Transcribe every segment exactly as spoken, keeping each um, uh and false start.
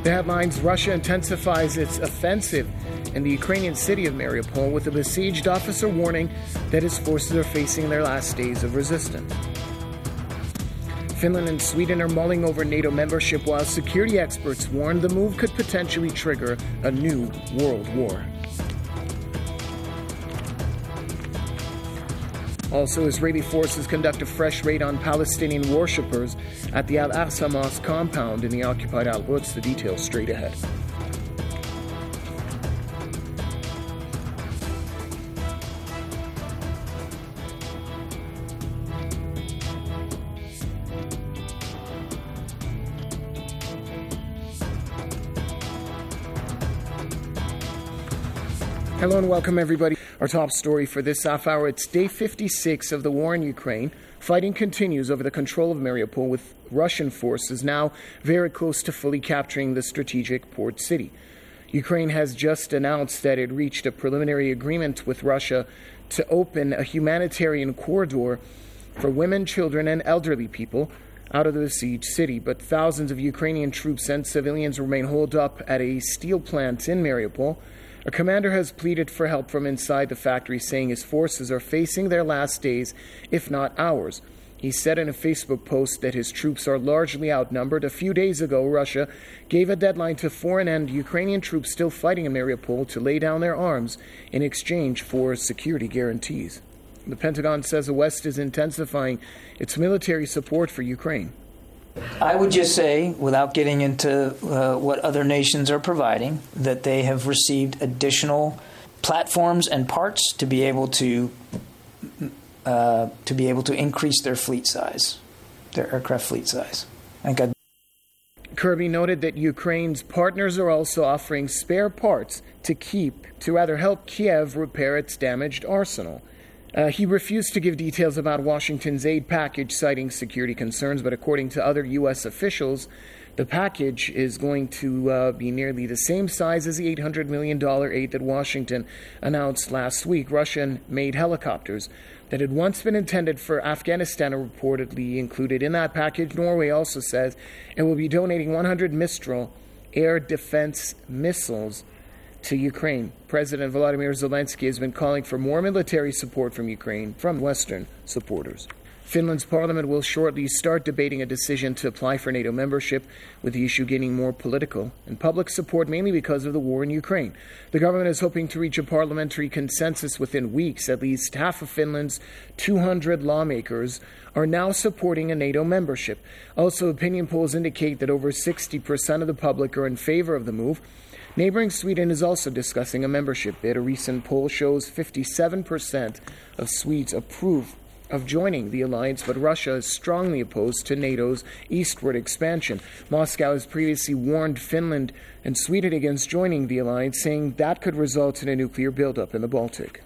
The headlines: Russia intensifies its offensive in the Ukrainian city of Mariupol, with a besieged officer warning that his forces are facing their last days of resistance. Finland and Sweden are mulling over NATO membership, while security experts warn the move could potentially trigger a new world war. Also, Israeli forces conduct a fresh raid on Palestinian worshippers at the Al-Aqsa Mosque compound in the occupied Al-Quds. The details straight ahead. Hello and welcome, everybody. Our top story for this half hour: it's day fifty-six of the war in Ukraine. Fighting continues over the control of Mariupol, with Russian forces now very close to fully capturing the strategic port city. Ukraine has just announced that it reached a preliminary agreement with Russia to open a humanitarian corridor for women, children, and elderly people out of the besieged city. But thousands of Ukrainian troops and civilians remain holed up at a steel plant in Mariupol. A commander has pleaded for help from inside the factory, saying his forces are facing their last days, if not hours. He said in a Facebook post that his troops are largely outnumbered. A few days ago, Russia gave a deadline to foreign and Ukrainian troops still fighting in Mariupol to lay down their arms in exchange for security guarantees. The Pentagon says the West is intensifying its military support for Ukraine. I would just say, without getting into uh, what other nations are providing, that they have received additional platforms and parts to be able to uh, to be able to increase their fleet size, their aircraft fleet size. Thank God. Kirby noted that Ukraine's partners are also offering spare parts to keep to rather help Kiev repair its damaged arsenal. Uh, he refused to give details about Washington's aid package, citing security concerns, but according to other U S officials, the package is going to uh, be nearly the same size as the eight hundred million dollars aid that Washington announced last week. Russian-made helicopters that had once been intended for Afghanistan are reportedly included in that package. Norway also says it will be donating one hundred Mistral air defense missiles to Ukraine. President Volodymyr Zelensky has been calling for more military support from Ukraine from Western supporters. Finland's parliament will shortly start debating a decision to apply for NATO membership, with the issue gaining more political and public support, mainly because of the war in Ukraine. The government is hoping to reach a parliamentary consensus within weeks. At least half of Finland's two hundred lawmakers are now supporting a NATO membership. Also, opinion polls indicate that over sixty percent of the public are in favor of the move. Neighboring Sweden is also discussing a membership bid. A recent poll shows fifty-seven percent of Swedes approve of joining the alliance, but Russia is strongly opposed to NATO's eastward expansion. Moscow has previously warned Finland and Sweden against joining the alliance, saying that could result in a nuclear buildup in the Baltic.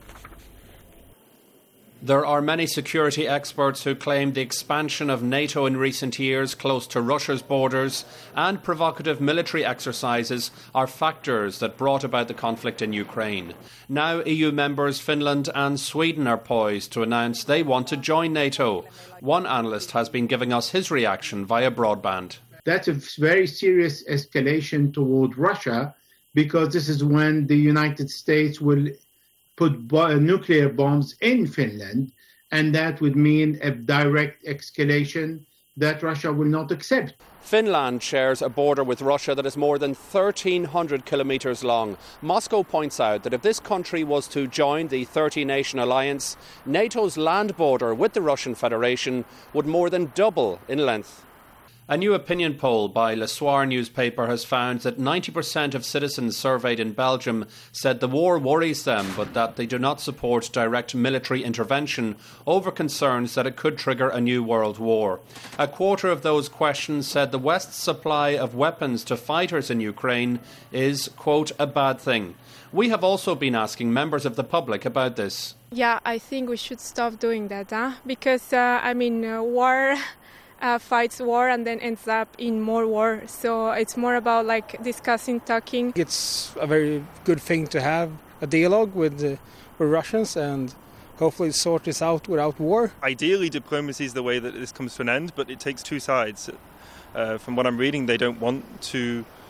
There are many security experts who claim the expansion of NATO in recent years close to Russia's borders and provocative military exercises are factors that brought about the conflict in Ukraine. Now E U members Finland and Sweden are poised to announce they want to join NATO. One analyst has been giving us his reaction via broadband. That's a very serious escalation toward Russia, because this is when the United States will put bo- nuclear bombs in Finland, and that would mean a direct escalation that Russia will not accept. Finland shares a border with Russia that is more than thirteen hundred kilometres long. Moscow points out that if this country was to join the thirty-nation alliance, NATO's land border with the Russian Federation would more than double in length. A new opinion poll by Le Soir newspaper has found that ninety percent of citizens surveyed in Belgium said the war worries them, but that they do not support direct military intervention over concerns that it could trigger a new world war. A quarter of those questions said the West's supply of weapons to fighters in Ukraine is, quote, a bad thing. We have also been asking members of the public about this. Yeah, I think we should stop doing that, huh? Because, uh, I mean, uh, war... Uh, fights war and then ends up in more war. So it's more about like discussing, talking. It's a very good thing to have a dialogue with the with Russians and hopefully sort this out without war. Ideally, diplomacy is the way that this comes to an end, but it takes two sides. Uh, from what I'm reading, they don't want to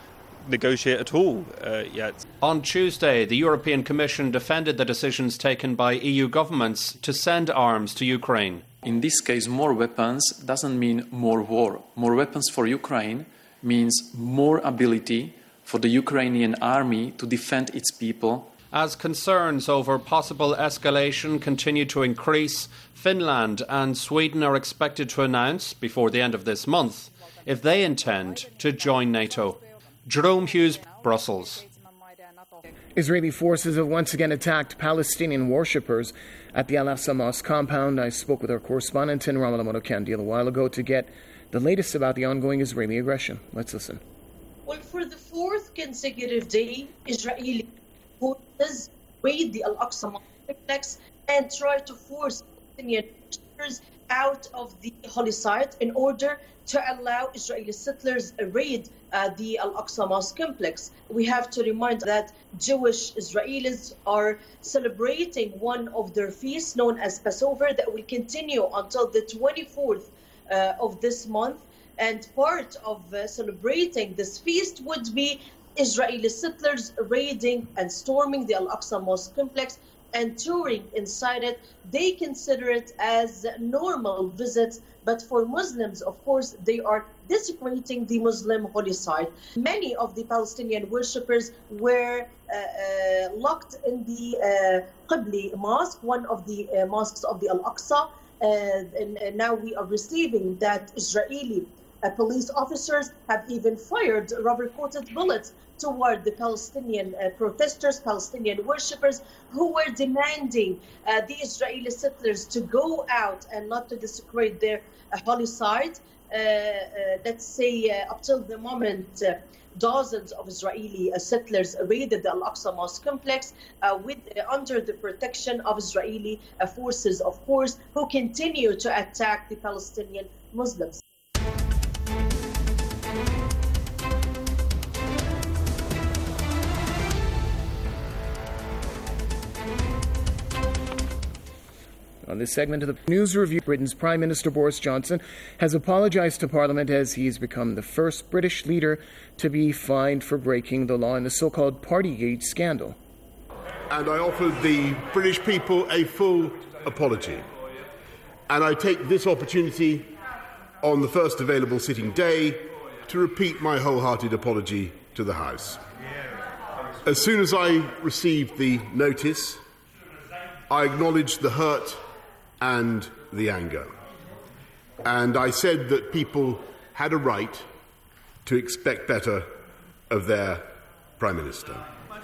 negotiate at all uh, yet. On Tuesday, the European Commission defended the decisions taken by E U governments to send arms to Ukraine. In this case, more weapons doesn't mean more war. More weapons for Ukraine means more ability for the Ukrainian army to defend its people. As concerns over possible escalation continue to increase, Finland and Sweden are expected to announce, before the end of this month, if they intend to join NATO. Jerome Hughes, Brussels. Israeli forces have once again attacked Palestinian worshippers at the Al-Aqsa Mosque compound. I spoke with our correspondent in Ramallah Monokendi a while ago to get the latest about the ongoing Israeli aggression. Let's listen. Well, for the fourth consecutive day, Israeli forces raid the Al-Aqsa Mosque complex and try to force Palestinian worshippers out of the holy site in order to allow Israeli settlers to raid uh, the Al-Aqsa Mosque complex. We have to remind that Jewish Israelis are celebrating one of their feasts known as Passover that will continue until the twenty-fourth uh, of this month. And part of uh, celebrating this feast would be Israeli settlers raiding and storming the Al-Aqsa Mosque complex and touring inside it. They consider it as normal visits, but for Muslims, of course, they are desecrating the Muslim holy site. Many of the Palestinian worshippers were uh, uh, locked in the uh, Qibli Mosque, one of the uh, mosques of the Al-Aqsa, uh, and, and now we are receiving that Israeli uh, police officers have even fired rubber-coated bullets toward the Palestinian uh, protesters, Palestinian worshippers who were demanding uh, the Israeli settlers to go out and not to desecrate their uh, holy site. Uh, uh, let's say uh, up till the moment, uh, dozens of Israeli uh, settlers raided the Al-Aqsa Mosque complex uh, with, uh, under the protection of Israeli uh, forces, of course, who continue to attack the Palestinian Muslims. On this segment of the News Review, Britain's Prime Minister Boris Johnson has apologized to Parliament as he's become the first British leader to be fined for breaking the law in the so-called Partygate scandal. And I offered the British people a full apology. And I take this opportunity on the first available sitting day to repeat my wholehearted apology to the House. As soon as I received the notice, I acknowledged the hurt and the anger. And I said that people had a right to expect better of their Prime Minister.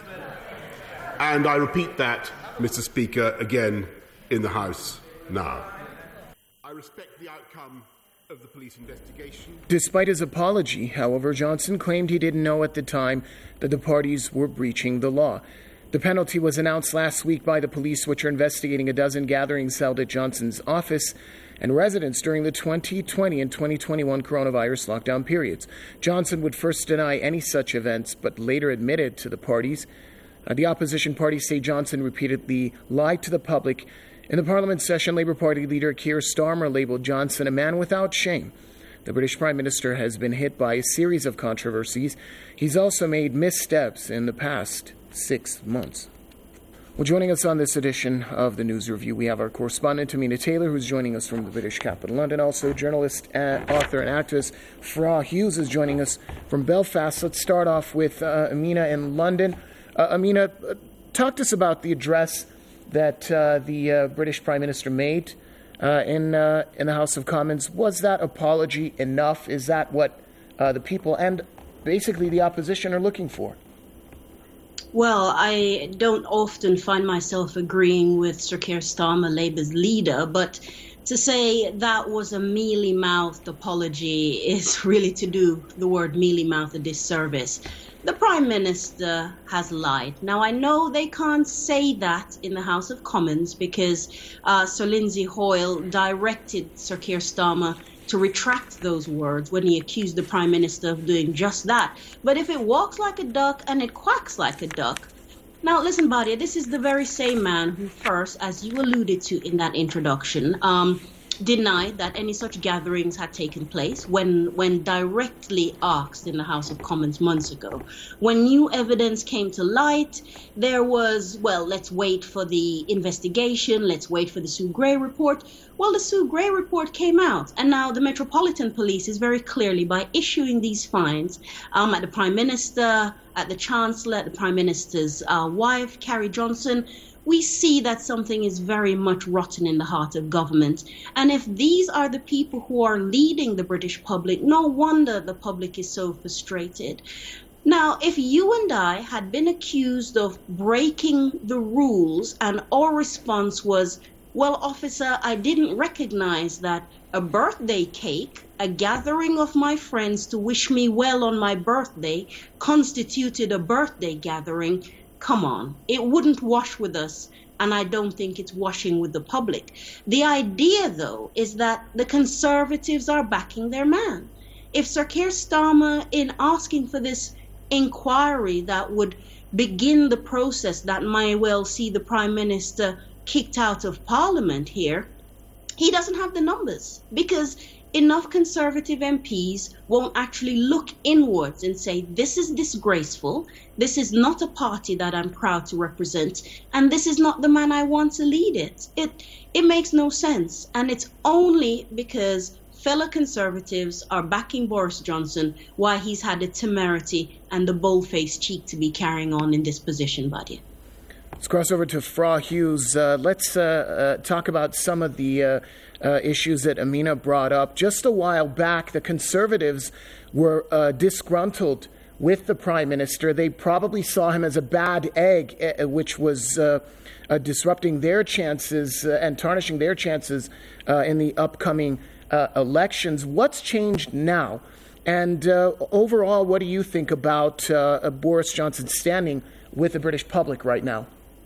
And I repeat that, Mister Speaker, again in the House now. I respect the outcome of the police investigation. Despite his apology, however, Johnson claimed he didn't know at the time that the parties were breaching the law. The penalty was announced last week by the police, which are investigating a dozen gatherings held at Johnson's office and residence during the twenty twenty and twenty twenty-one coronavirus lockdown periods. Johnson would first deny any such events, but later admitted to the parties. Uh, the opposition parties say Johnson repeatedly lied to the public. In the Parliament session, Labour Party leader Keir Starmer labelled Johnson a man without shame. The British Prime Minister has been hit by a series of controversies. He's also made missteps in the past six months. Well, joining us on this edition of the News Review, we have our correspondent, Amina Taylor, who's joining us from the British capital, London. Also, journalist, uh, author, and activist Farah Hughes is joining us from Belfast. Let's start off with uh, Amina in London. Uh, Amina, uh, talk to us about the address that uh, the uh, British Prime Minister made uh, in uh, in the House of Commons. Was that apology enough? Is that what uh, the people and basically the opposition are looking for? Well, I don't often find myself agreeing with Sir Keir Starmer, Labour's leader, but to say that was a mealy-mouthed apology is really to do the word mealy-mouthed a disservice. The Prime Minister has lied. Now, I know they can't say that in the House of Commons because uh, Sir Lindsay Hoyle directed Sir Keir Starmer to retract those words when he accused the Prime Minister of doing just that. But if it walks like a duck and it quacks like a duck... Now, listen, Badia, this is the very same man who first, as you alluded to in that introduction, um, denied that any such gatherings had taken place when, when directly asked in the House of Commons months ago. When new evidence came to light, there was, well, let's wait for the investigation, let's wait for the Sue Gray report. Well, the Sue Gray report came out, and now the Metropolitan Police is very clearly, by issuing these fines um, at the Prime Minister, at the Chancellor, at the Prime Minister's uh, wife, Carrie Johnson, we see that something is very much rotten in the heart of government. And if these are the people who are leading the British public, no wonder the public is so frustrated. Now, if you and I had been accused of breaking the rules and our response was, well, officer, I didn't recognize that a birthday cake, a gathering of my friends to wish me well on my birthday, constituted a birthday gathering, come on, it wouldn't wash with us, and I don't think it's washing with the public. The idea, though, is that the Conservatives are backing their man. If Sir Keir Starmer, in asking for this inquiry that would begin the process that may well see the Prime Minister kicked out of Parliament here, he doesn't have the numbers, because enough Conservative M Ps won't actually look inwards and say, this is disgraceful, this is not a party that I'm proud to represent, and this is not the man I want to lead it. It it makes no sense, and it's only because fellow Conservatives are backing Boris Johnson why he's had the temerity and the bold-faced cheek to be carrying on in this position, Badia. Let's cross over to Fra Hughes. Uh, let's uh, uh, talk about some of the uh, uh, issues that Amina brought up. Just a while back, the Conservatives were uh, disgruntled with the Prime Minister. They probably saw him as a bad egg, uh, which was uh, uh, disrupting their chances uh, and tarnishing their chances uh, in the upcoming uh, elections. What's changed now? And uh, overall, what do you think about uh, Boris Johnson's standing with the British public right now?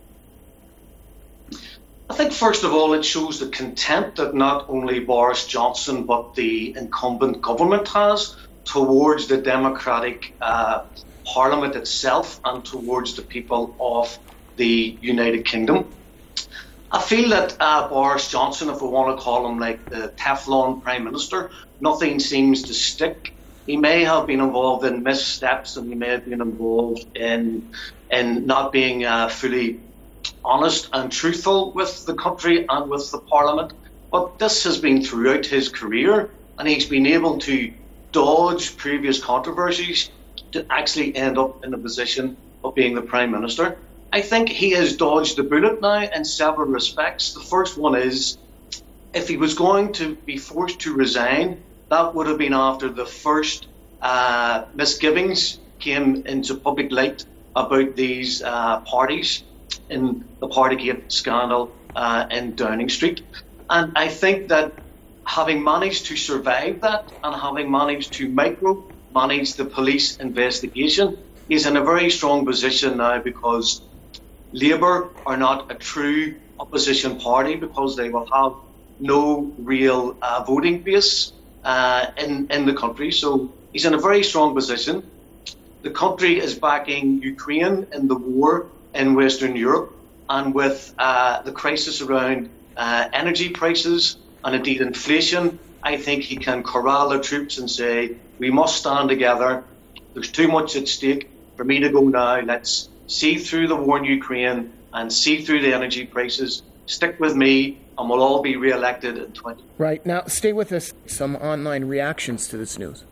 I think, first of all, it shows the contempt that not only Boris Johnson but the incumbent government has towards the democratic uh, Parliament itself and towards the people of the United Kingdom. I feel that uh, Boris Johnson, if we want to call him like the Teflon Prime Minister, nothing seems to stick. He may have been involved in missteps, and he may have been involved in in not being uh, fully honest and truthful with the country and with the Parliament. But this has been throughout his career, and he's been able to dodge previous controversies to actually end up in the position of being the Prime Minister. I think he has dodged the bullet now in several respects. The first one is, if he was going to be forced to resign, that would have been after the first uh, misgivings came into public light about these uh, parties in the Partygate scandal uh, in Downing Street. And I think that having managed to survive that and having managed to micro-manage the police investigation, he's in a very strong position now, because Labour are not a true opposition party, because they will have no real uh, voting base uh, in, in the country. So he's in a very strong position. The country is backing Ukraine in the war in Western Europe, and with uh, the crisis around uh, energy prices and indeed inflation, I think he can corral the troops and say, we must stand together. There's too much at stake for me to go now. Let's see through the war in Ukraine and see through the energy prices. Stick with me, and we'll all be re-elected in twenty. Right. Now, stay with us. Some online reactions to this news.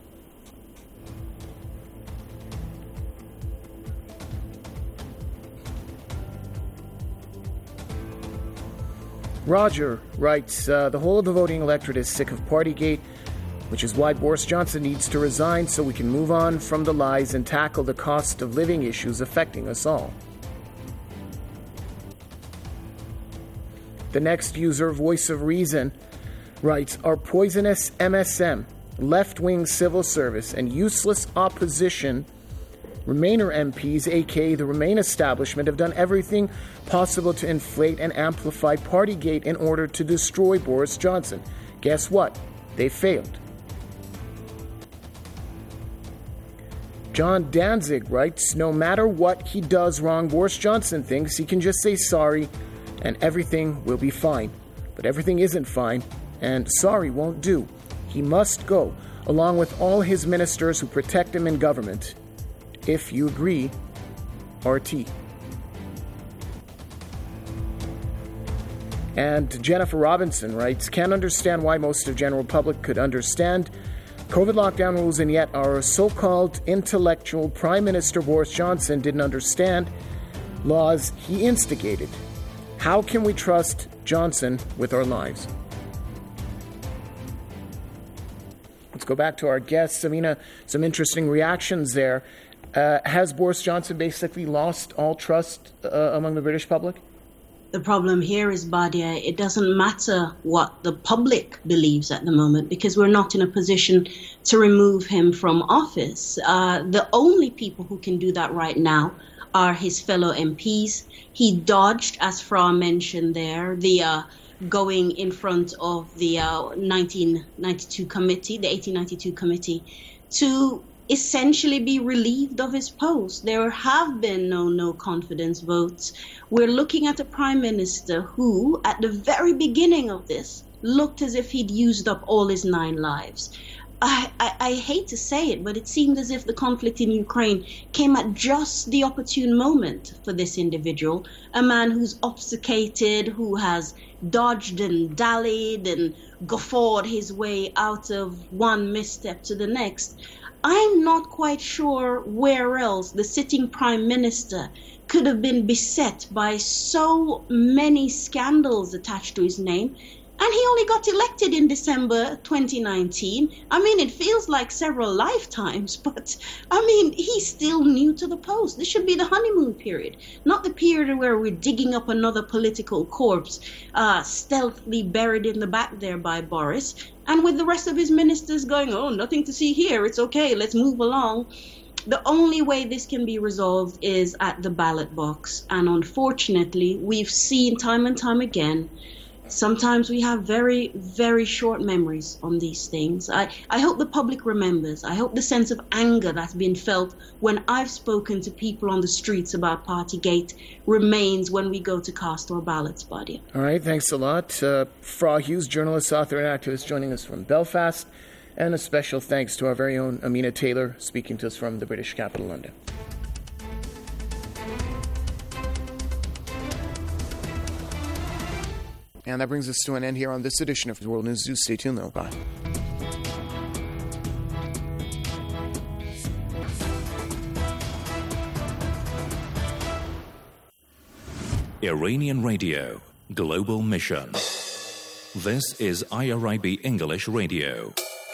Roger writes, uh, the whole of the voting electorate is sick of Partygate, which is why Boris Johnson needs to resign so we can move on from the lies and tackle the cost of living issues affecting us all. The next user, Voice of Reason, writes, our poisonous M S M, left-wing civil service, and useless opposition Remainer M Ps, aka the Remain establishment, have done everything possible to inflate and amplify Partygate in order to destroy Boris Johnson. Guess what? They failed. John Danzig writes, no matter what he does wrong, Boris Johnson thinks he can just say sorry and everything will be fine. But everything isn't fine, and sorry won't do. He must go, along with all his ministers who protect him in government. If you agree, R T. And Jennifer Robinson writes, can't understand why most of the general public could understand COVID lockdown rules, and yet our so-called intellectual Prime Minister Boris Johnson didn't understand laws he instigated. How can we trust Johnson with our lives? Let's go back to our guests. Amina, some interesting reactions there. Uh, has Boris Johnson basically lost all trust uh, among the British public? The problem here is, Badia, it doesn't matter what the public believes at the moment, because we're not in a position to remove him from office. Uh, the only people who can do that right now are his fellow M Ps. He dodged, as Fra mentioned there, the uh, going in front of the uh, nineteen ninety-two committee, the eighteen ninety-two committee, to essentially be relieved of his post. There have been no no confidence votes. We're looking at a prime minister who, at the very beginning of this, looked as if he'd used up all his nine lives. I, I, I hate to say it, but it seemed as if the conflict in Ukraine came at just the opportune moment for this individual, a man who's obfuscated, who has dodged and dallied and guffawed his way out of one misstep to the next. I'm not quite sure where else the sitting prime minister could have been beset by so many scandals attached to his name. And he only got elected in December twenty nineteen. I mean, it feels like several lifetimes, but I mean, he's still new to the post. This should be the honeymoon period, not the period where we're digging up another political corpse, uh, stealthily buried in the back there by Boris, and with the rest of his ministers going, oh, nothing to see here, it's okay, let's move along. The only way this can be resolved is at the ballot box. And unfortunately, we've seen time and time again, sometimes we have very, very short memories on these things. I, I hope the public remembers. I hope the sense of anger that's been felt when I've spoken to people on the streets about Partygate remains when we go to cast our ballots, Badia. All right, thanks a lot. Uh, Fra Hughes, journalist, author, and activist, joining us from Belfast. And a special thanks to our very own Amina Taylor, speaking to us from the British capital, London. And that brings us to an end here on this edition of World News Zoo. Stay tuned, though. Bye. Iranian Radio, Global Mission. This is I R I B English Radio.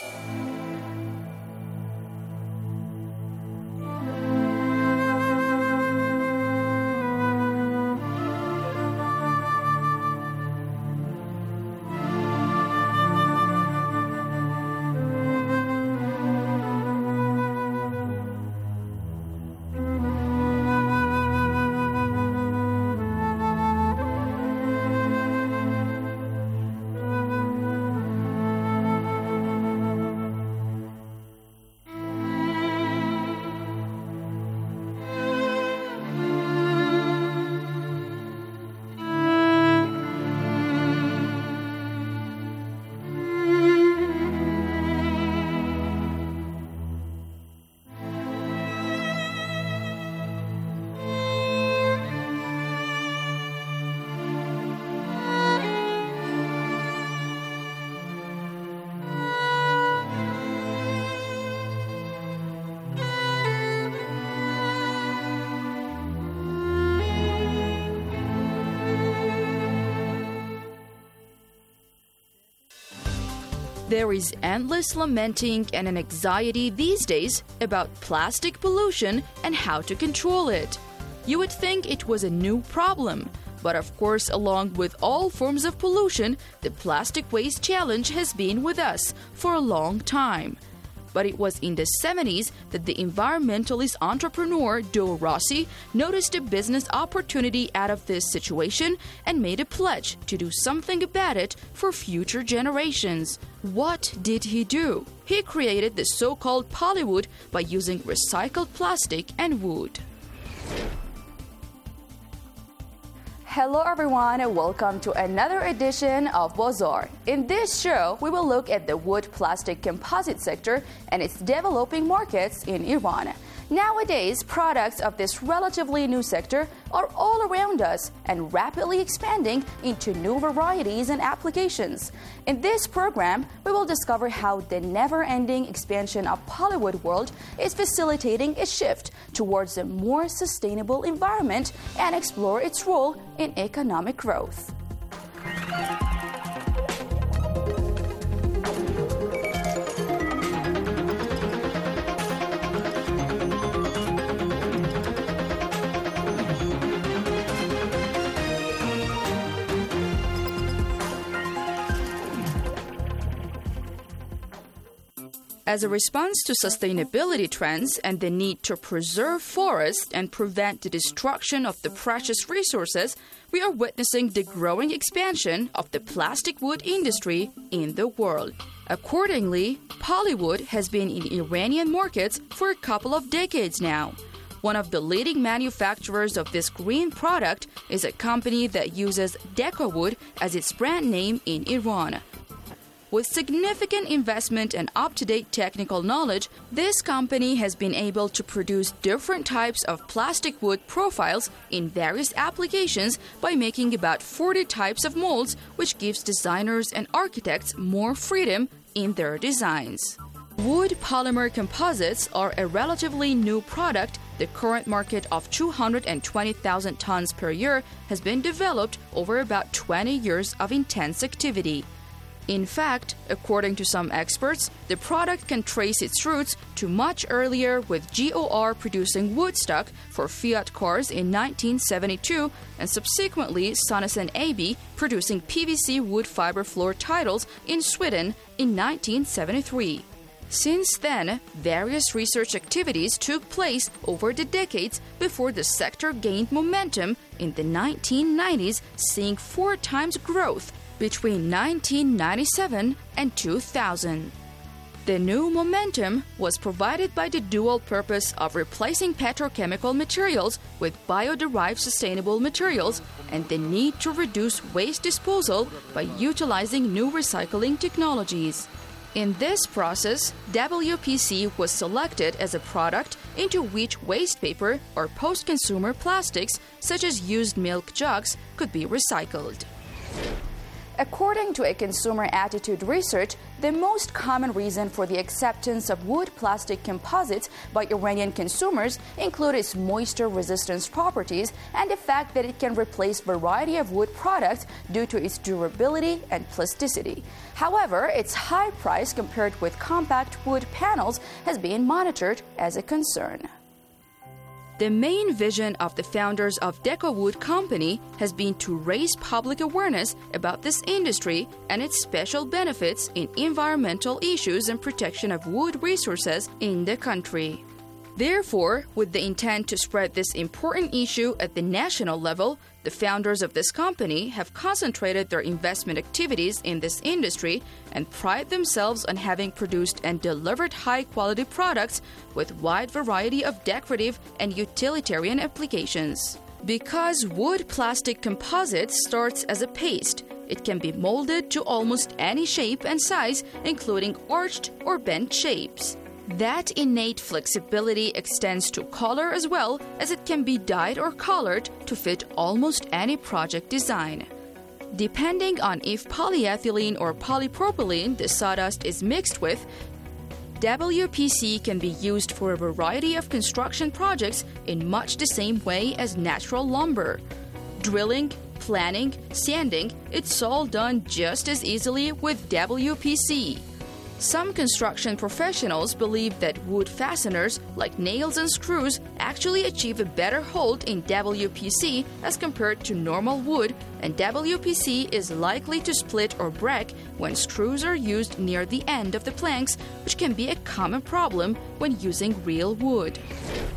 There is endless lamenting and an anxiety these days about plastic pollution and how to control it. You would think it was a new problem, but of course, along with all forms of pollution, the plastic waste challenge has been with us for a long time. But it was in the seventies that the environmentalist entrepreneur Do Rossi noticed a business opportunity out of this situation and made a pledge to do something about it for future generations. What did he do? He created the so-called Polywood by using recycled plastic and wood. Hello everyone and welcome to another edition of Bazaar. In this show, we will look at the wood plastic composite sector and its developing markets in Iran. Nowadays, products of this relatively new sector are all around us and rapidly expanding into new varieties and applications. In this program, we will discover how the never-ending expansion of Polywood world is facilitating a shift towards a more sustainable environment and explore its role in economic growth. As a response to sustainability trends and the need to preserve forests and prevent the destruction of the precious resources, we are witnessing the growing expansion of the plastic wood industry in the world. Accordingly, Polywood has been in Iranian markets for a couple of decades now. One of the leading manufacturers of this green product is a company that uses DecoWood as its brand name in Iran. With significant investment and up-to-date technical knowledge, this company has been able to produce different types of plastic wood profiles in various applications by making about forty types of molds, which gives designers and architects more freedom in their designs. Wood polymer composites are a relatively new product. The current market of two hundred twenty thousand tons per year has been developed over about twenty years of intense activity. In fact, according to some experts, the product can trace its roots to much earlier, with G O R producing woodstock for Fiat cars in nineteen seventy-two and subsequently Sonesen A B producing P V C wood fiber floor tiles in Sweden in nineteen seventy-three. Since then, various research activities took place over the decades before the sector gained momentum in the nineteen nineties, seeing four times growth between nineteen ninety-seven and two thousand. The new momentum was provided by the dual purpose of replacing petrochemical materials with bio-derived sustainable materials and the need to reduce waste disposal by utilizing new recycling technologies. In this process, W P C was selected as a product into which waste paper or post-consumer plastics, such as used milk jugs, could be recycled. According to a consumer attitude research, the most common reason for the acceptance of wood plastic composites by Iranian consumers include its moisture resistance properties and the fact that it can replace a variety of wood products due to its durability and plasticity. However, its high price compared with compact wood panels has been monitored as a concern. The main vision of the founders of DecoWood Company has been to raise public awareness about this industry and its special benefits in environmental issues and protection of wood resources in the country. Therefore, with the intent to spread this important issue at the national level, the founders of this company have concentrated their investment activities in this industry and pride themselves on having produced and delivered high-quality products with wide variety of decorative and utilitarian applications. Because wood plastic composite starts as a paste, it can be molded to almost any shape and size, including arched or bent shapes. That innate flexibility extends to color as well, as it can be dyed or colored to fit almost any project design. Depending on if polyethylene or polypropylene the sawdust is mixed with, W P C can be used for a variety of construction projects in much the same way as natural lumber. Drilling, planing, sanding, it's all done just as easily with W P C. Some construction professionals believe that wood fasteners, like nails and screws, actually achieve a better hold in W P C as compared to normal wood, and W P C is likely to split or break when screws are used near the end of the planks, which can be a common problem when using real wood.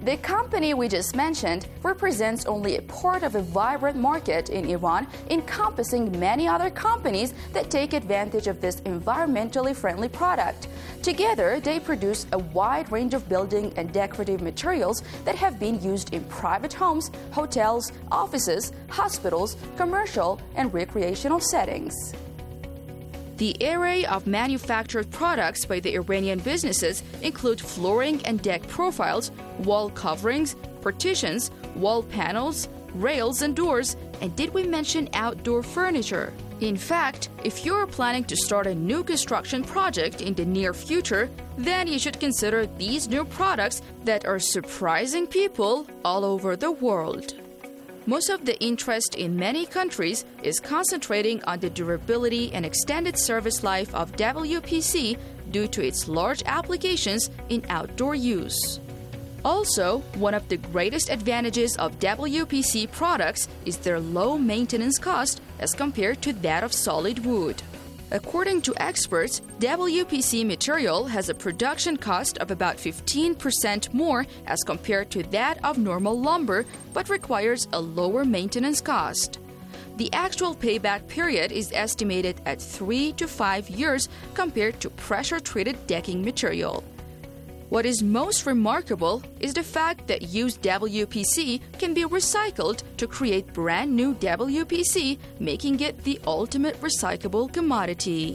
The company we just mentioned represents only a part of a vibrant market in Iran, encompassing many other companies that take advantage of this environmentally friendly product. Together, they produce a wide range of building and decorative materials that have been used in private homes, hotels, offices, hospitals, commercial, and recreational settings. The array of manufactured products by the Iranian businesses include flooring and deck profiles, wall coverings, partitions, wall panels, rails and doors, and did we mention outdoor furniture? In fact, if you're planning to start a new construction project in the near future, then you should consider these new products that are surprising people all over the world. Most of the interest in many countries is concentrating on the durability and extended service life of W P C due to its large applications in outdoor use. Also, one of the greatest advantages of W P C products is their low maintenance cost as compared to that of solid wood. According to experts, W P C material has a production cost of about fifteen percent more as compared to that of normal lumber, but requires a lower maintenance cost. The actual payback period is estimated at three to five years compared to pressure-treated decking material. What is most remarkable is the fact that used W P C can be recycled to create brand new W P C, making it the ultimate recyclable commodity.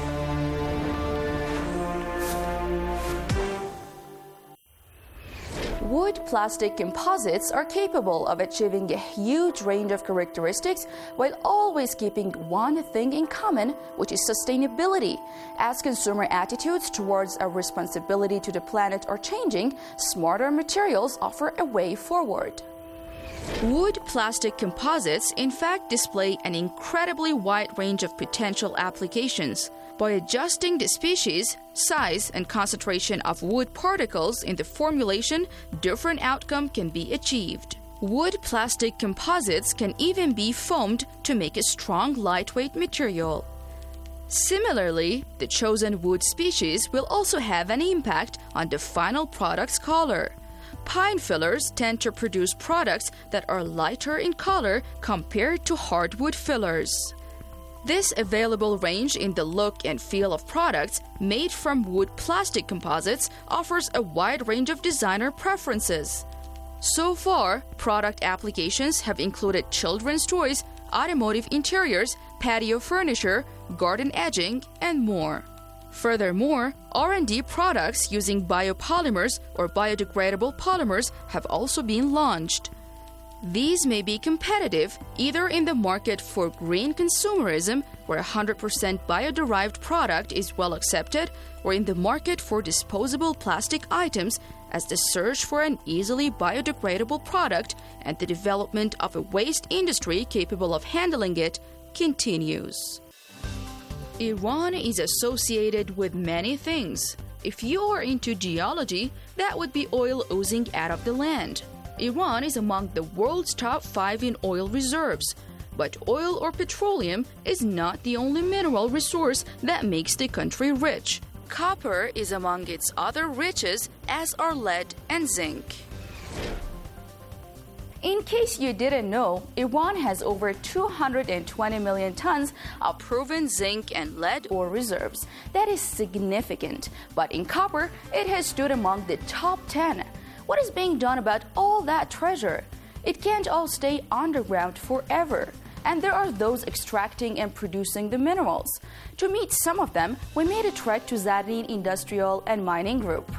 Wood-plastic composites are capable of achieving a huge range of characteristics while always keeping one thing in common, which is sustainability. As consumer attitudes towards our responsibility to the planet are changing, smarter materials offer a way forward. Wood-plastic composites, in fact, display an incredibly wide range of potential applications. By adjusting the species, size, and concentration of wood particles in the formulation, different outcome can be achieved. Wood-plastic composites can even be foamed to make a strong, lightweight material. Similarly, the chosen wood species will also have an impact on the final product's color. Pine fillers tend to produce products that are lighter in color compared to hardwood fillers. This available range in the look and feel of products made from wood-plastic composites offers a wide range of designer preferences. So far, product applications have included children's toys, automotive interiors, patio furniture, garden edging, and more. Furthermore, R and D products using biopolymers or biodegradable polymers have also been launched. These may be competitive either in the market for green consumerism, where one hundred percent bio-derived product is well accepted, or in the market for disposable plastic items, as the search for an easily biodegradable product and the development of a waste industry capable of handling it continues. Iran is associated with many things. If you are into geology, that would be oil oozing out of the land. Iran is among the world's top five in oil reserves. But oil or petroleum is not the only mineral resource that makes the country rich. Copper is among its other riches, as are lead and zinc. In case you didn't know, Iran has over two hundred twenty million tons of proven zinc and lead ore reserves. That is significant, but in copper, it has stood among the top ten. What is being done about all that treasure? It can't all stay underground forever, and there are those extracting and producing the minerals. To meet some of them, we made a trek to Zerrin Industrial and Mining Group.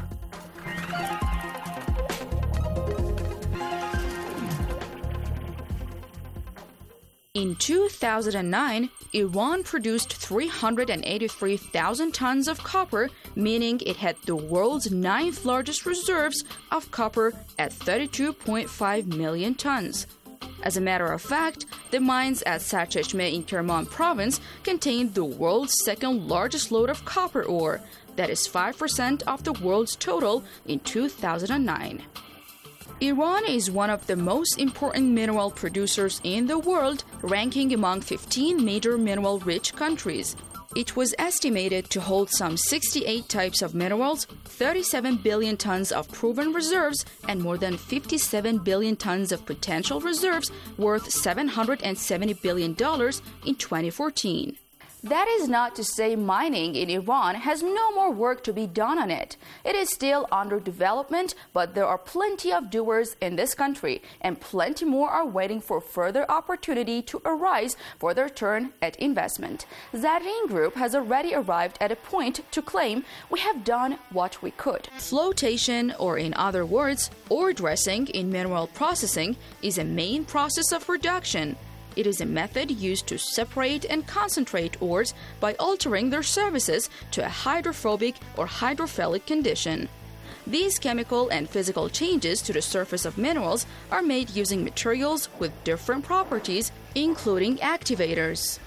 In two thousand nine, Iran produced three hundred eighty-three thousand tons of copper, meaning it had the world's ninth largest reserves of copper at thirty-two point five million tons. As a matter of fact, the mines at Sarcheshmeh in Kerman province contained the world's second largest load of copper ore, that is five percent of the world's total in two thousand nine. Iran is one of the most important mineral producers in the world, ranking among fifteen major mineral-rich countries. It was estimated to hold some sixty-eight types of minerals, thirty-seven billion tons of proven reserves, and more than fifty-seven billion tons of potential reserves worth seven hundred seventy billion dollars in twenty fourteen. That is not to say mining in Iran has no more work to be done on it. It is still under development, but there are plenty of doers in this country, and plenty more are waiting for further opportunity to arise for their turn at investment. Zerrin Group has already arrived at a point to claim we have done what we could. Flotation, or in other words, ore dressing in mineral processing, is a main process of reduction. It is a method used to separate and concentrate ores by altering their surfaces to a hydrophobic or hydrophilic condition. These chemical and physical changes to the surface of minerals are made using materials with different properties, including activators.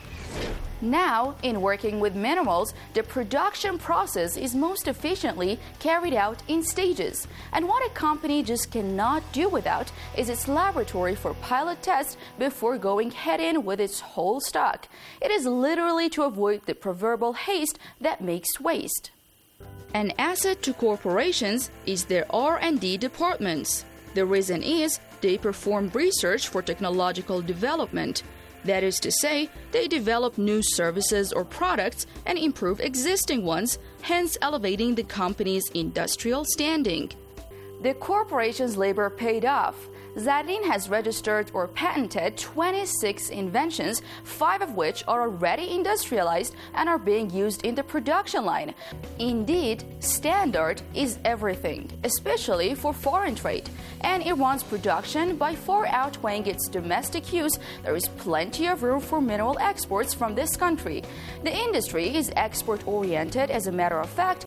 Now, in working with minerals, the production process is most efficiently carried out in stages. And what a company just cannot do without is its laboratory for pilot tests before going head-in with its whole stock. It is literally to avoid the proverbial haste that makes waste. An asset to corporations is their R and D departments. The reason is they perform research for technological development. That is to say, they develop new services or products and improve existing ones, hence elevating the company's industrial standing. The corporation's labor paid off. Zerrin has registered or patented twenty-six inventions, five of which are already industrialized and are being used in the production line. Indeed, standard is everything, especially for foreign trade. And Iran's production by far outweighing its domestic use, there is plenty of room for mineral exports from this country. The industry is export-oriented, as a matter of fact.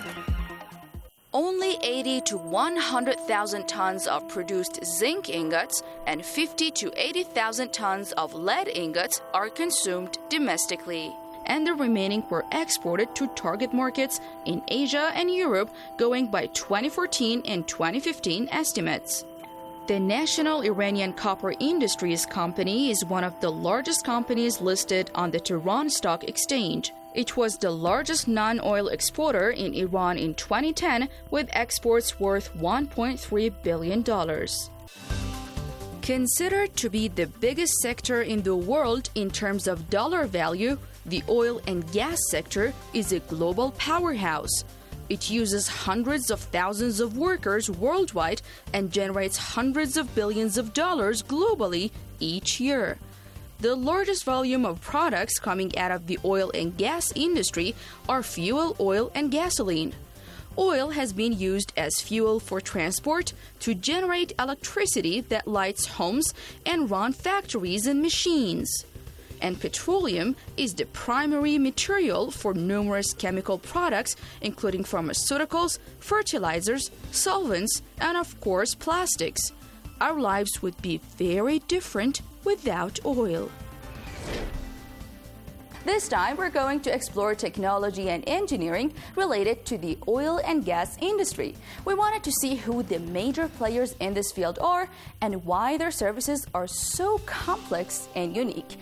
Only eighty to one hundred thousand tons of produced zinc ingots and fifty to eighty thousand tons of lead ingots are consumed domestically, and the remaining were exported to target markets in Asia and Europe, going by twenty fourteen and twenty fifteen estimates. The National Iranian Copper Industries Company is one of the largest companies listed on the Tehran Stock Exchange. It was the largest non-oil exporter in Iran in twenty ten, with exports worth one point three billion dollars. Considered to be the biggest sector in the world in terms of dollar value, the oil and gas sector is a global powerhouse. It uses hundreds of thousands of workers worldwide and generates hundreds of billions of dollars globally each year. The largest volume of products coming out of the oil and gas industry are fuel oil and gasoline. Oil has been used as fuel for transport to generate electricity that lights homes and run factories and machines. And petroleum is the primary material for numerous chemical products, including pharmaceuticals, fertilizers, solvents, and of course plastics. Our lives would be very different without oil. This time, we're going to explore technology and engineering related to the oil and gas industry. We wanted to see who the major players in this field are and why their services are so complex and unique.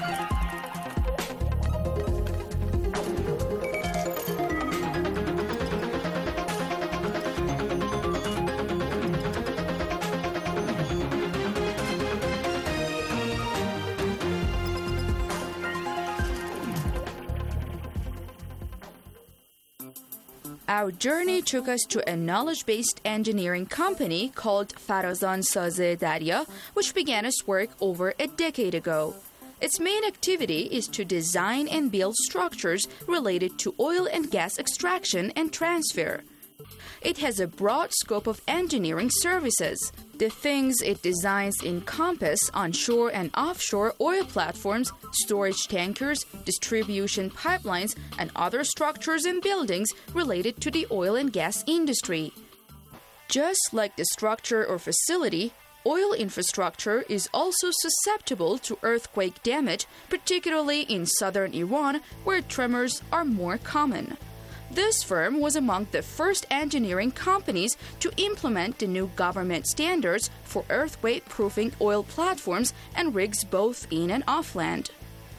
Our journey took us to a knowledge-based engineering company called Farazan Saze Darya, which began its work over a decade ago. Its main activity is to design and build structures related to oil and gas extraction and transfer. It has a broad scope of engineering services. The things it designs encompass onshore and offshore oil platforms, storage tankers, distribution pipelines, and other structures and buildings related to the oil and gas industry. Just like the structure or facility, oil infrastructure is also susceptible to earthquake damage, particularly in southern Iran, where tremors are more common. This firm was among the first engineering companies to implement the new government standards for earthquake-proofing oil platforms and rigs both in and off land.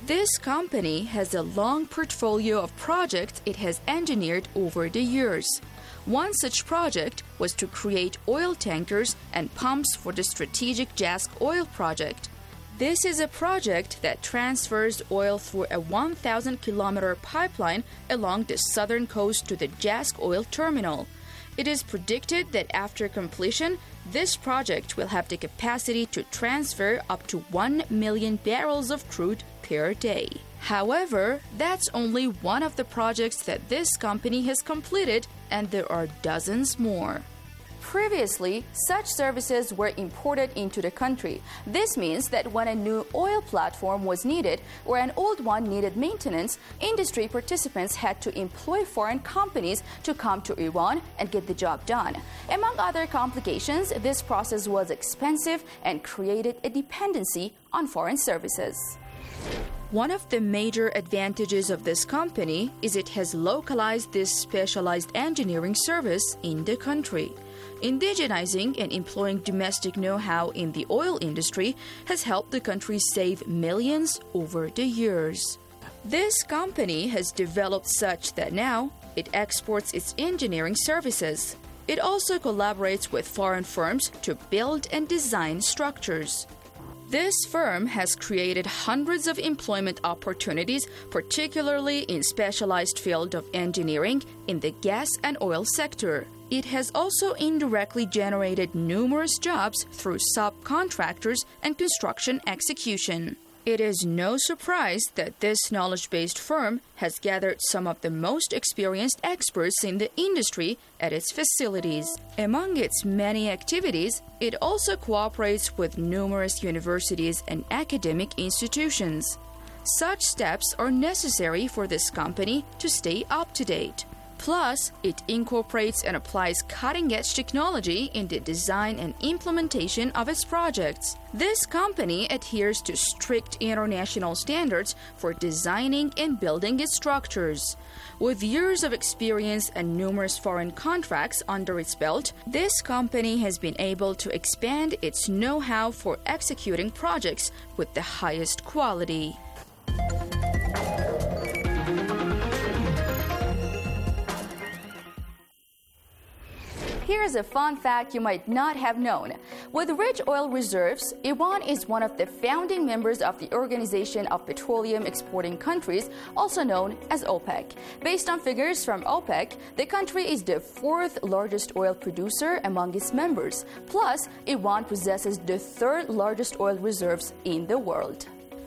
This company has a long portfolio of projects it has engineered over the years. One such project was to create oil tankers and pumps for the strategic Jask Oil project. This is a project that transfers oil through a one thousand kilometer pipeline along the southern coast to the Jask Oil terminal. It is predicted that after completion, this project will have the capacity to transfer up to one million barrels of crude per day. However, that's only one of the projects that this company has completed, and there are dozens more. Previously, such services were imported into the country. This means that when a new oil platform was needed or an old one needed maintenance, industry participants had to employ foreign companies to come to Iran and get the job done. Among other complications, this process was expensive and created a dependency on foreign services. One of the major advantages of this company is it has localized this specialized engineering service in the country. Indigenizing and employing domestic know-how in the oil industry has helped the country save millions over the years. This company has developed such that now it exports its engineering services. It also collaborates with foreign firms to build and design structures. This firm has created hundreds of employment opportunities, particularly in specialized field of engineering in the gas and oil sector. It has also indirectly generated numerous jobs through subcontractors and construction execution. It is no surprise that this knowledge-based firm has gathered some of the most experienced experts in the industry at its facilities. Among its many activities, it also cooperates with numerous universities and academic institutions. Such steps are necessary for this company to stay up to date. Plus, it incorporates and applies cutting-edge technology in the design and implementation of its projects. This company adheres to strict international standards for designing and building its structures. With years of experience and numerous foreign contracts under its belt, this company has been able to expand its know-how for executing projects with the highest quality. Here's a fun fact you might not have known. With rich oil reserves, Iran is one of the founding members of the Organization of Petroleum Exporting Countries, also known as OPEC. Based on figures from OPEC, the country is the fourth largest oil producer among its members. Plus, Iran possesses the third largest oil reserves in the world.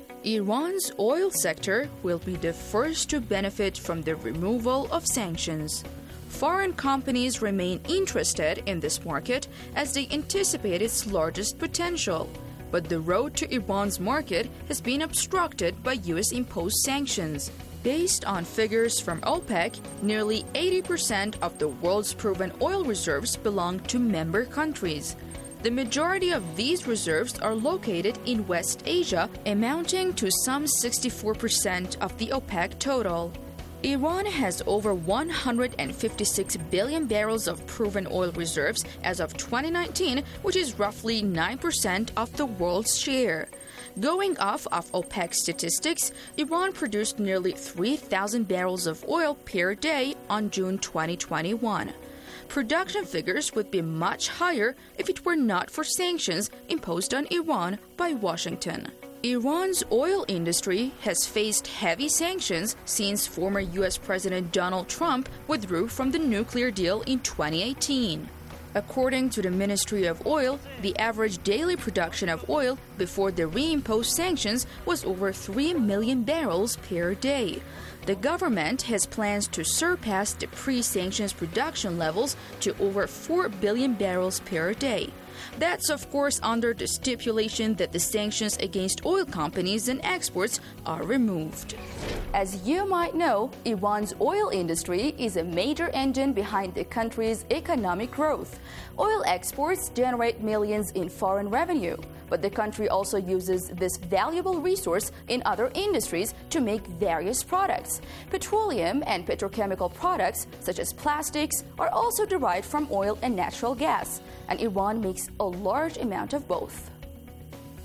Iran's oil sector will be the first to benefit from the removal of sanctions. Foreign companies remain interested in this market as they anticipate its largest potential. But the road to Iran's market has been obstructed by U S-imposed sanctions. Based on figures from OPEC, nearly eighty percent of the world's proven oil reserves belong to member countries. The majority of these reserves are located in West Asia, amounting to some sixty-four percent of the OPEC total. Iran has over one hundred fifty-six billion barrels of proven oil reserves as of twenty nineteen, which is roughly nine percent of the world's share. Going off of OPEC statistics, Iran produced nearly three thousand barrels of oil per day on June twenty twenty-one. Production figures would be much higher if it were not for sanctions imposed on Iran by Washington. Iran's oil industry has faced heavy sanctions since former U S President Donald Trump withdrew from the nuclear deal in twenty eighteen. According to the Ministry of Oil, the average daily production of oil before the reimposed sanctions was over three million barrels per day. The government has plans to surpass the pre-sanctions production levels to over four billion barrels per day. That's, of course, under the stipulation that the sanctions against oil companies and exports are removed. As you might know, Iran's oil industry is a major engine behind the country's economic growth. Oil exports generate millions in foreign revenue, but the country also uses this valuable resource in other industries to make various products. Petroleum and petrochemical products, such as plastics, are also derived from oil and natural gas, and Iran makes a large amount of both.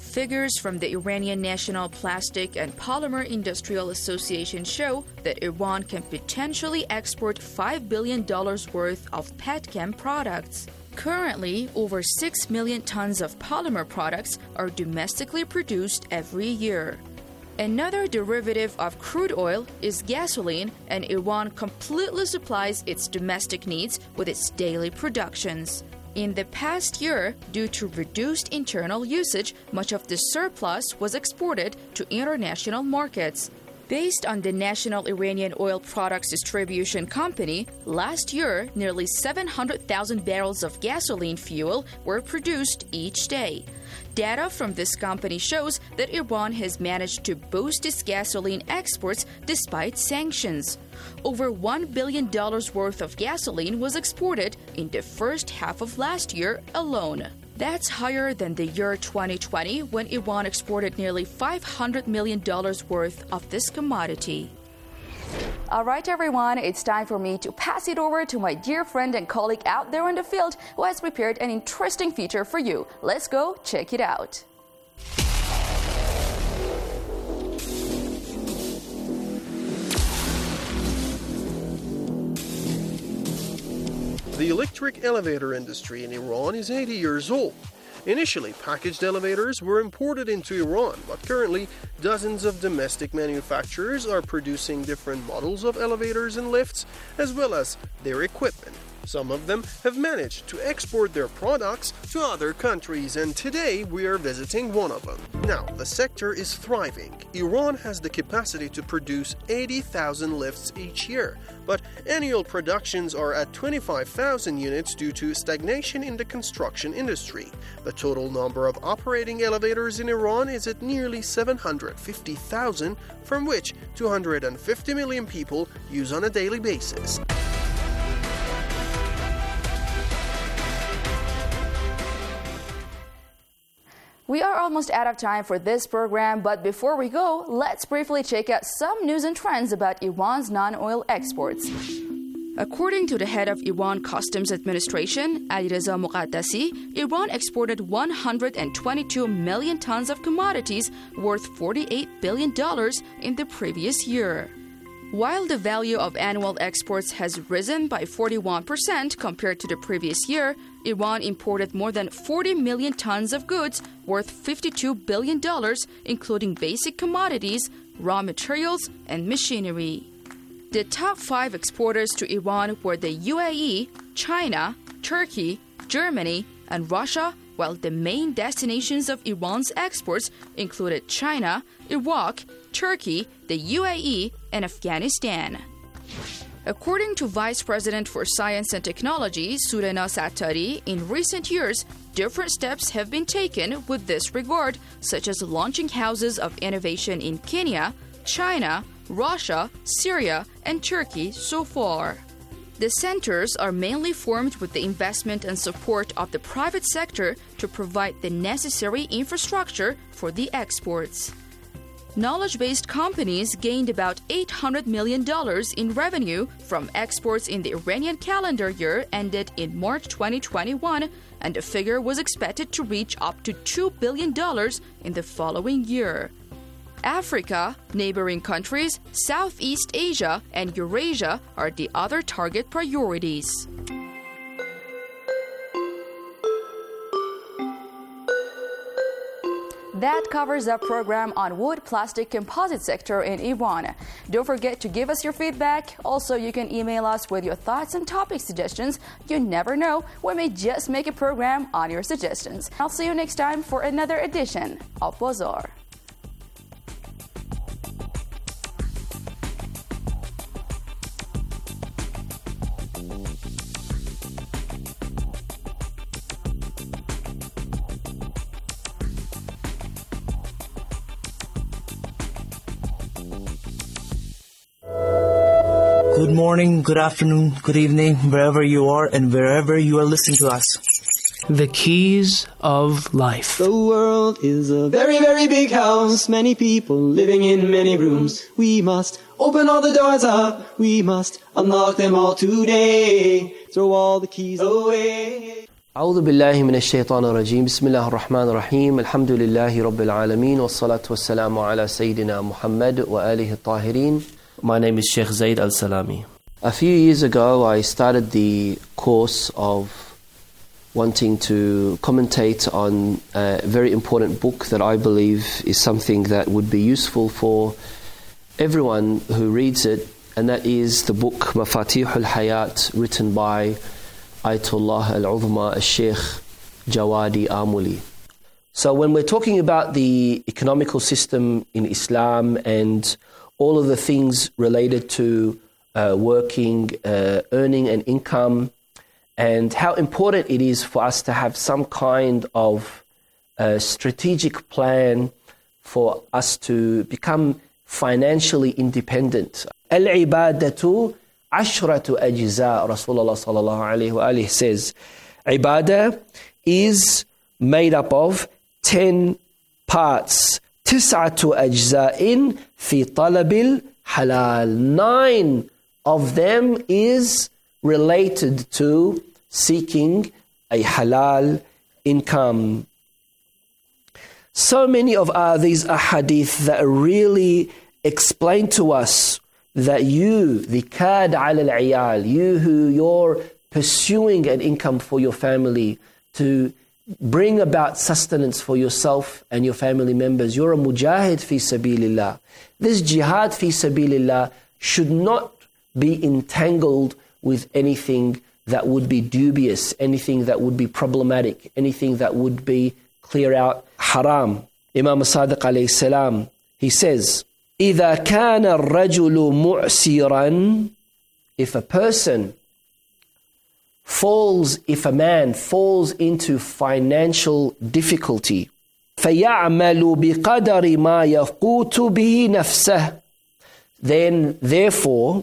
Figures from the Iranian National Plastic and Polymer Industrial Association show that Iran can potentially export five billion dollars worth of petchem products. Currently, over six million tons of polymer products are domestically produced every year. Another derivative of crude oil is gasoline, and Iran completely supplies its domestic needs with its daily productions. In the past year, due to reduced internal usage, much of the surplus was exported to international markets. Based on the National Iranian Oil Products Distribution Company, last year, nearly seven hundred thousand barrels of gasoline fuel were produced each day. Data from this company shows that Iran has managed to boost its gasoline exports despite sanctions. Over one billion dollars worth of gasoline was exported in the first half of last year alone. That's higher than the year twenty twenty, when Iran exported nearly five hundred million dollars worth of this commodity. All right, everyone, it's time for me to pass it over to my dear friend and colleague out there in the field who has prepared an interesting feature for you. Let's go check it out. The electric elevator industry in Iran is eighty years old. Initially, packaged elevators were imported into Iran, but currently dozens of domestic manufacturers are producing different models of elevators and lifts, as well as their equipment. Some of them have managed to export their products to other countries, and today we are visiting one of them. Now, the sector is thriving. Iran has the capacity to produce eighty thousand lifts each year, but annual productions are at twenty-five thousand units due to stagnation in the construction industry. The total number of operating elevators in Iran is at nearly seven hundred fifty thousand, from which two hundred fifty million people use on a daily basis. We are almost out of time for this program, but before we go, let's briefly check out some news and trends about Iran's non-oil exports. According to the head of Iran Customs Administration, Alireza Muqaddasi, Iran exported one hundred twenty-two million tons of commodities worth forty-eight billion dollars in the previous year. While the value of annual exports has risen by forty-one percent compared to the previous year, Iran imported more than forty million tons of goods worth fifty-two billion dollars, including basic commodities, raw materials, and machinery. The top five exporters to Iran were the U A E, China, Turkey, Germany, and Russia, while the main destinations of Iran's exports included China, Iraq, Turkey, the U A E, and Afghanistan. According to Vice President for Science and Technology, Surena Sattari, in recent years, different steps have been taken with this regard, such as launching houses of innovation in Kenya, China, Russia, Syria, and Turkey so far. The centers are mainly formed with the investment and support of the private sector to provide the necessary infrastructure for the exports. Knowledge-based companies gained about eight hundred million dollars in revenue from exports in the Iranian calendar year ended in March twenty twenty-one, and the figure was expected to reach up to two billion dollars in the following year. Africa, neighboring countries, Southeast Asia, and Eurasia are the other target priorities. That covers our program on wood plastic composite sector in Iran. Don't forget to give us your feedback. Also, you can email us with your thoughts and topic suggestions. You never know, we may just make a program on your suggestions. I'll see you next time for another edition of Bazaar. Good morning, good afternoon, good evening, wherever you are and wherever you are listening to us. The keys of life. The world is a very, very big house. Many people living in many rooms. We must open all the doors up. We must unlock them all today. Throw all the keys away. أعوذ بالله من الشيطان الرجيم بسم الله الرحمن الرحيم الحمد لله رب العالمين والصلاة والسلام على سيدنا محمد وآله الطاهرين. My name is Sheikh Zaid Al-Salami. A few years ago I started the course of wanting to commentate on a very important book that I believe is something that would be useful for everyone who reads it, and that is the book Mafatih al-Hayat, written by Ayatollah al-Uzma al-Sheikh Jawadi Amuli. So when we're talking about the economical system in Islam and all of the things related to uh, working, uh, earning an income, and how important it is for us to have some kind of uh, strategic plan for us to become financially independent. Al-ibadatu ashratu ajza, Rasulullah sallallahu alayhi wa alihi says, ibadah is made up of ten parts. Tis'atu ajza'in fi talabil halal. Nine of them is related to seeking a halal income. So many of uh, these ahadith that really explain to us that you, the kad al al-iyal, you who you're pursuing an income for your family to bring about sustenance for yourself and your family members, you're a mujahid fi sabilillah. This jihad fi sabilillah should not be entangled with anything that would be dubious, anything that would be problematic, anything that would be clear out haram. Imam Sadiq alayhi salam, he says, إِذَا كَانَ الرَّجُلُ مُعْسِرًا, if a person falls, if a man falls into financial difficulty, فَيَعْمَلُ بِقَدَرِ مَا يَقُوتُ بِهِ نَفْسَهُ, then therefore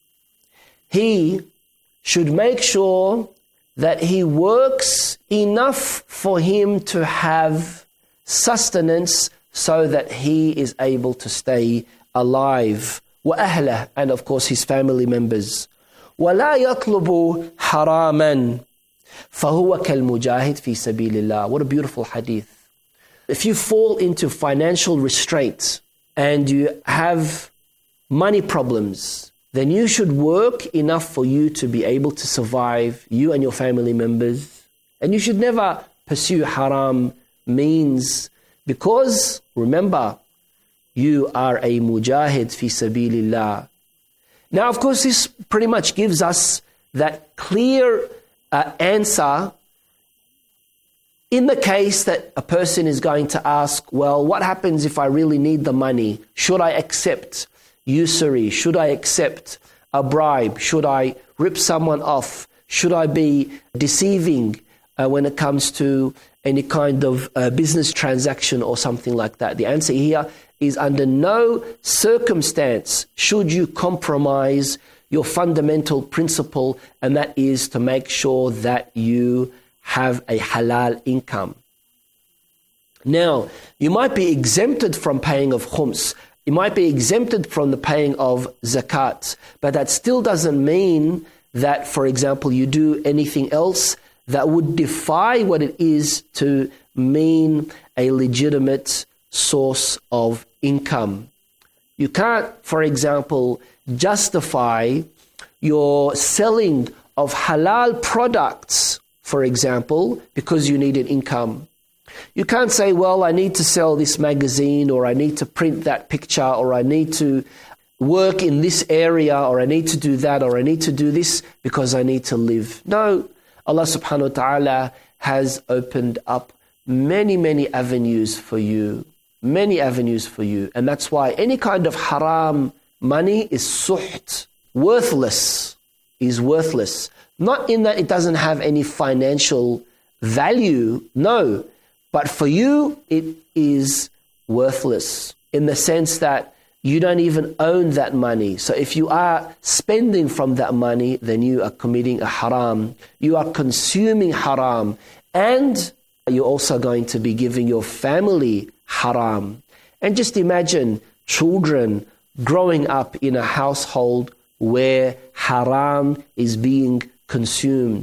he should make sure that he works enough for him to have sustenance so that he is able to stay alive. وَأَهْلَهُ, and of course his family members. وَلَا يَطْلُبُ حَرَامًا فَهُوَ كَالْمُجَاهِدِ فِي سَبِيلِ اللَّهِ. What a beautiful hadith. If you fall into financial restraint and you have money problems, then you should work enough for you to be able to survive, you and your family members. And you should never pursue haram means, because remember, you are a mujahid fi sabilillah. Now, of course, this pretty much gives us that clear uh, answer in the case that a person is going to ask, well, what happens if I really need the money? Should I accept usury? Should I accept a bribe? Should I rip someone off? Should I be deceiving uh, when it comes to any kind of uh, business transaction or something like that? The answer here is under no circumstance should you compromise your fundamental principle, and that is to make sure that you have a halal income. Now, you might be exempted from paying of khums. You might be exempted from the paying of zakat, but that still doesn't mean that, for example, you do anything else that would defy what it is to mean a legitimate source of income. You can't, for example, justify your selling of halal products, for example, because you need an income. You can't say, well, I need to sell this magazine, or I need to print that picture, or I need to work in this area, or I need to do that, or I need to do this because I need to live. No, Allah subhanahu wa ta'ala has opened up many, many avenues for you, many avenues for you. And that's why any kind of haram money is suht, worthless, is worthless. Not in that it doesn't have any financial value, no. But for you, it is worthless in the sense that you don't even own that money. So if you are spending from that money, then you are committing a haram. You are consuming haram. And you're also going to be giving your family haram. And just imagine children growing up in a household where haram is being consumed,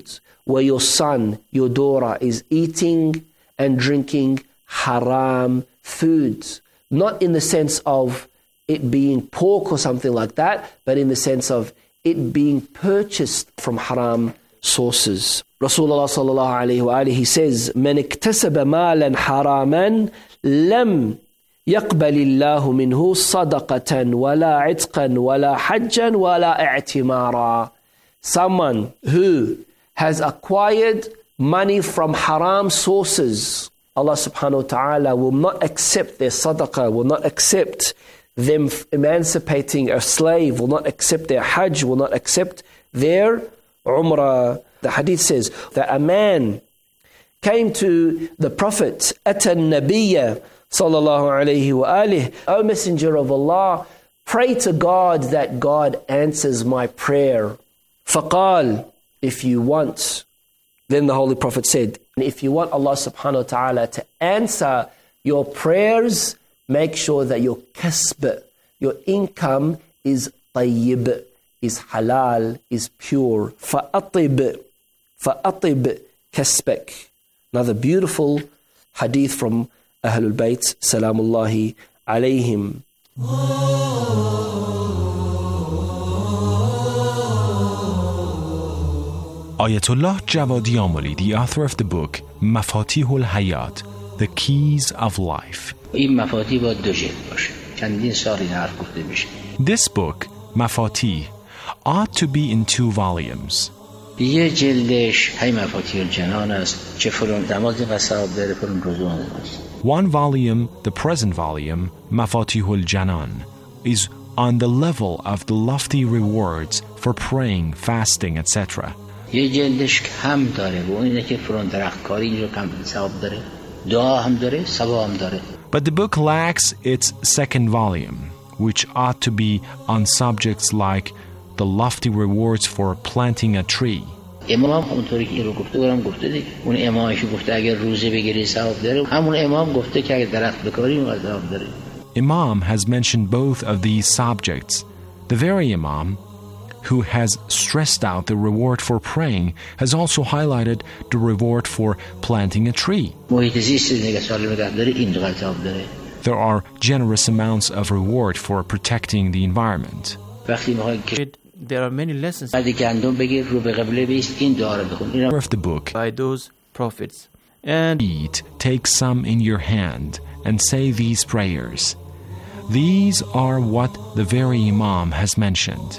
where your son, your daughter is eating and drinking haram foods. Not in the sense of it being pork or something like that, but in the sense of it being purchased from haram sources. Rasulullah sallallahu alayhi wa alihi says, "Man iktasaba malan haraman lam يقبل الله منه صدقة ولا عتقا ولا حجا ولا اعتمارا." Someone who has acquired money from haram sources, Allah subhanahu wa ta'ala will not accept their sadaqah, will not accept them emancipating a slave, will not accept their hajj, will not accept their umrah. The hadith says that a man came to the Prophet, أتى النبي صلى الله عليه وآله, "O Messenger of Allah, pray to God that God answers my prayer." فقال, "If you want," then the Holy Prophet said, "if you want Allah subhanahu wa ta'ala to answer your prayers, make sure that your kasb, your income is tayyib, is halal, is pure. فَأَطِب فَأَطِب كَسْبَكَ." Another beautiful hadith from Ahlul Bayt, salamullahi alayhim. Ayatollah Javadi Amoli, the author of the book Mafatihul Hayat, The Keys of Life. This book, Mafatih, ought to be in two volumes. One volume, the present volume, Mafatihul Janan, is on the level of the lofty rewards for praying, fasting, et cetera. But the book lacks its second volume, which ought to be on subjects like the lofty rewards for planting a tree. Imam has mentioned both of these subjects. The very Imam who has stressed out the reward for praying has also highlighted the reward for planting a tree. There are generous amounts of reward for protecting the environment. There are many lessons of the book by those prophets. And eat, take some in your hand and say these prayers. These are what the very Imam has mentioned.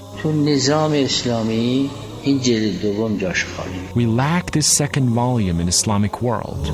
We lack this second volume in Islamic world.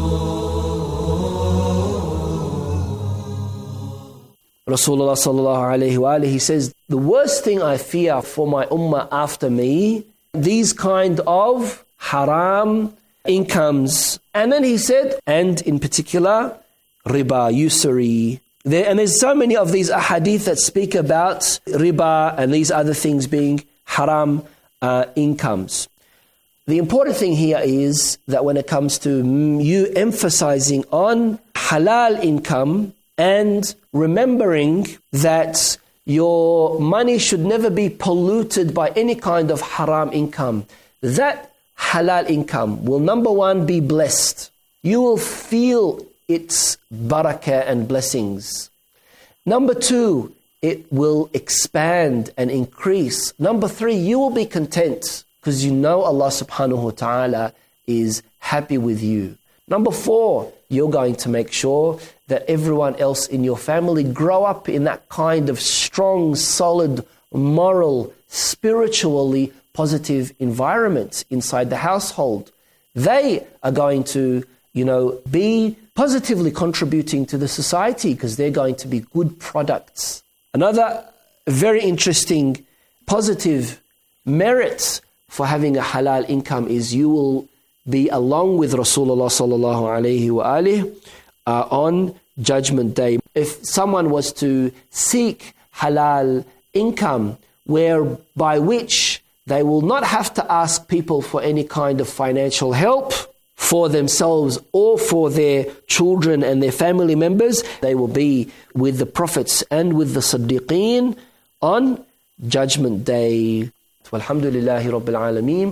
Rasulullah sallallahu alayhi wa alayhi says, "The worst thing I fear for my ummah after me, these kind of haram incomes." And then he said, and in particular, riba, usury. There, and there's so many of these ahadith that speak about riba and these other things being haram uh, incomes. The important thing here is that when it comes to you emphasizing on halal income and remembering that your money should never be polluted by any kind of haram income, that halal income will, number one, be blessed. You will feel its barakah and blessings. Number two, it will expand and increase. Number three, you will be content because you know Allah subhanahu wa ta'ala is happy with you. Number four, you're going to make sure that everyone else in your family grow up in that kind of strong, solid, moral, spiritually positive environment inside the household. They are going to, you know, be positively contributing to the society because they're going to be good products. Another very interesting positive merit for having a halal income is you will be along with Rasulullah sallallahu alayhi wa alihi uh, on Judgment Day. If someone was to seek halal income, whereby which they will not have to ask people for any kind of financial help for themselves or for their children and their family members, they will be with the prophets and with the Siddiqeen on Judgment Day. Walhamdulillahi Rabbil Alameen.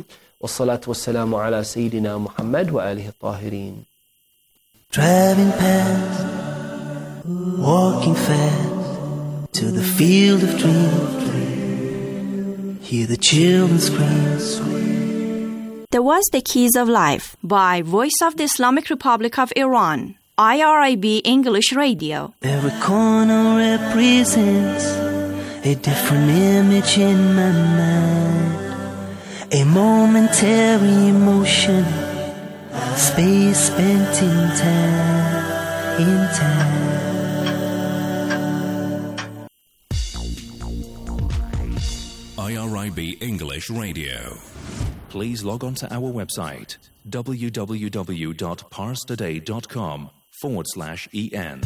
والصلاة والسلام على سيدنا محمد وآله الطاهرين. Driving past, walking fast to the field of dreams. Hear the children scream. That was The Keys of Life by Voice of the Islamic Republic of Iran, I R I B English Radio. Every corner represents a different image in my mind. A momentary emotion, space spent in time, in time. I R I B English Radio. Please log on to our website www.parstoday.com forward slash en.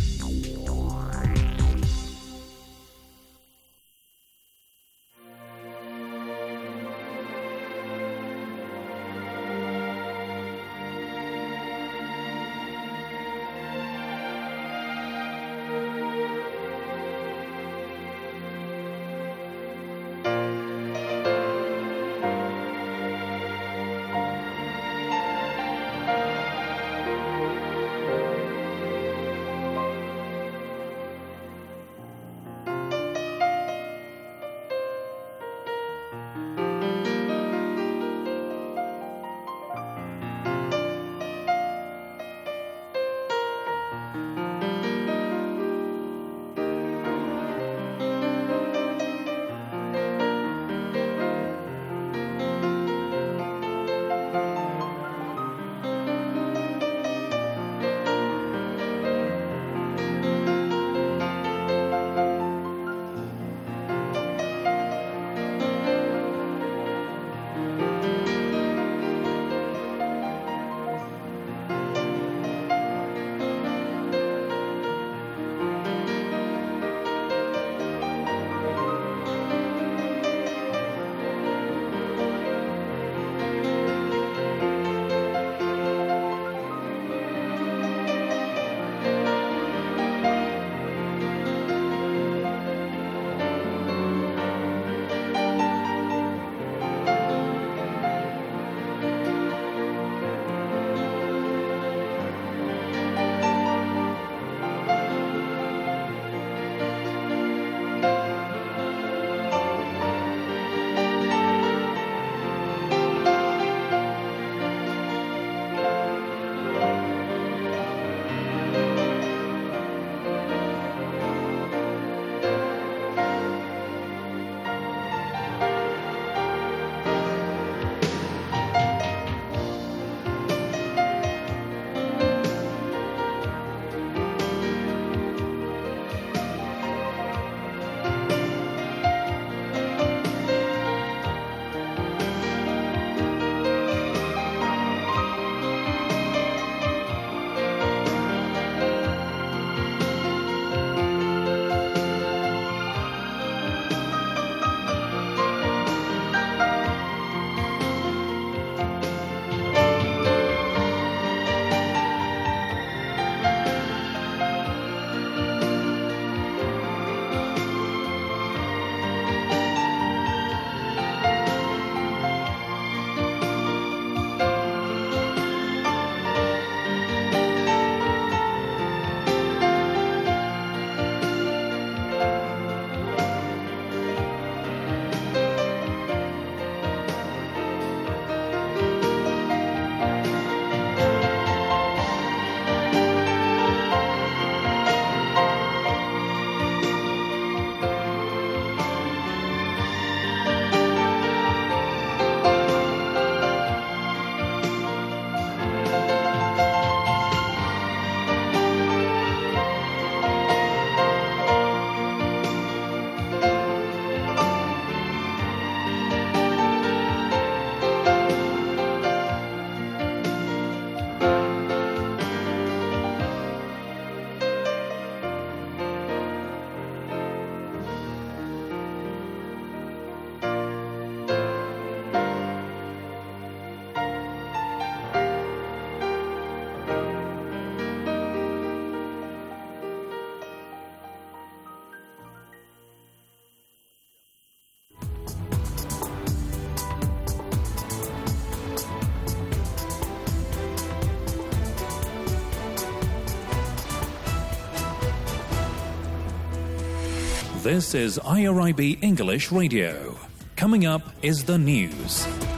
This is I R I B English Radio. Coming up is the news.